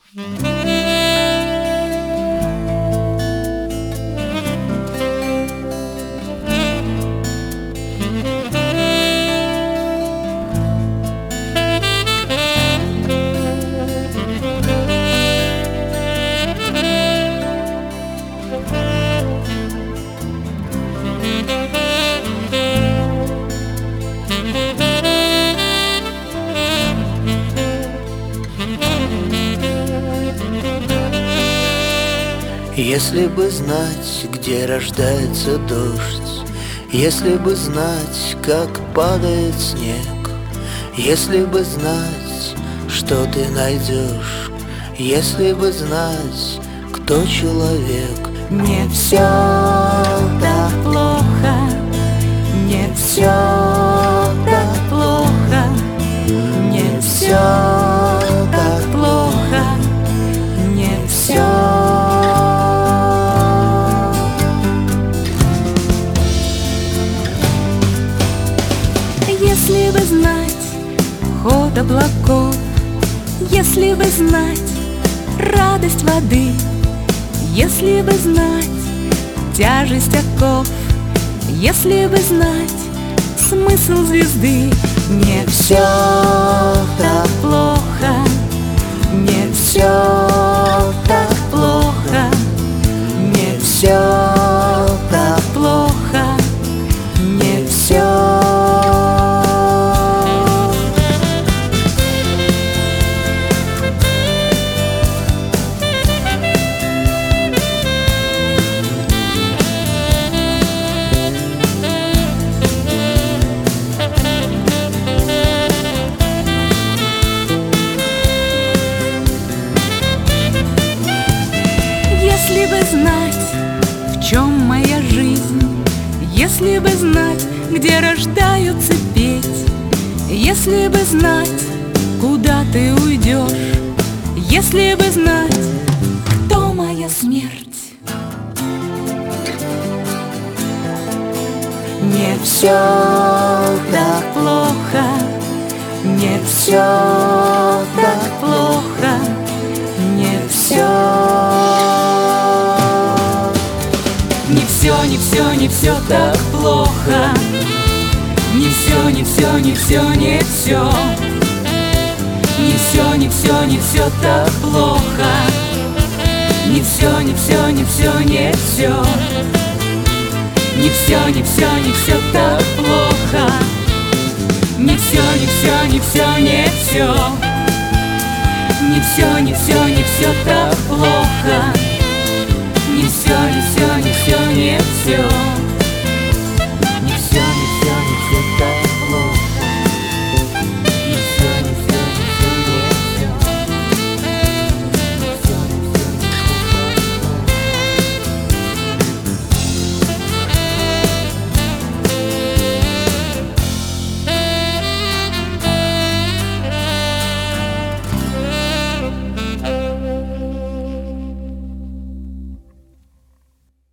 Если бы знать, где рождается дождь, если бы знать, как падает снег, если бы знать, что ты найдешь, если бы знать, кто человек. Не все так плохо, не все так плохо, не все так плохо, не все. Если бы знать ход облаков, если бы знать радость воды, если бы знать тяжесть оков, если бы знать смысл звезды. Не все так плохо, не все так плохо, не все так плохо, не все. Если бы знать, в чем моя жизнь, если бы знать, где рождаются петь, если бы знать, куда ты уйдешь, если бы знать, кто моя смерть. Не все так плохо, не все так плохо, не все. Не все, не все так плохо. Не все, не все, не все, не все. Не все, не все, не все так плохо. Не все, не все, не все, не все. Не все, не все, не все так плохо. Не все, не все, не все, не все. Не все, не все, не все так плохо. Не все, не все, не все, не все.